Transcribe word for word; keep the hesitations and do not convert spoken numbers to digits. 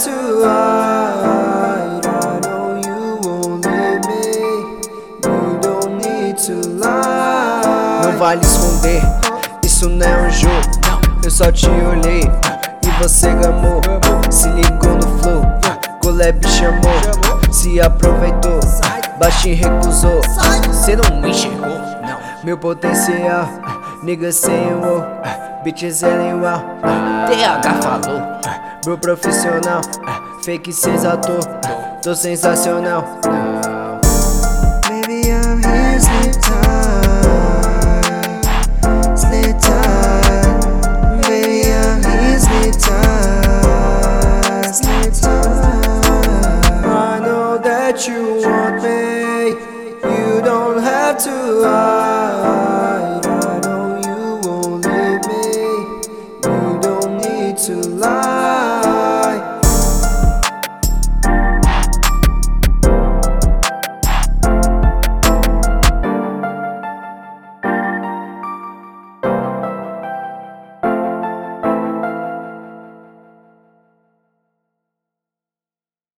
to hide. I know you won't leave me. You don't need to lie. Não vale esconder, isso não é um jogo. Eu só te olhei e você gamou. Se ligou no flow, Goleb chamou. Se aproveitou, baixinho recusou. Cê não me enxergou, não. Meu potencial, nigga sem o bitches é igual. T H falou, bro profissional, fake cês ator, tô sensacional.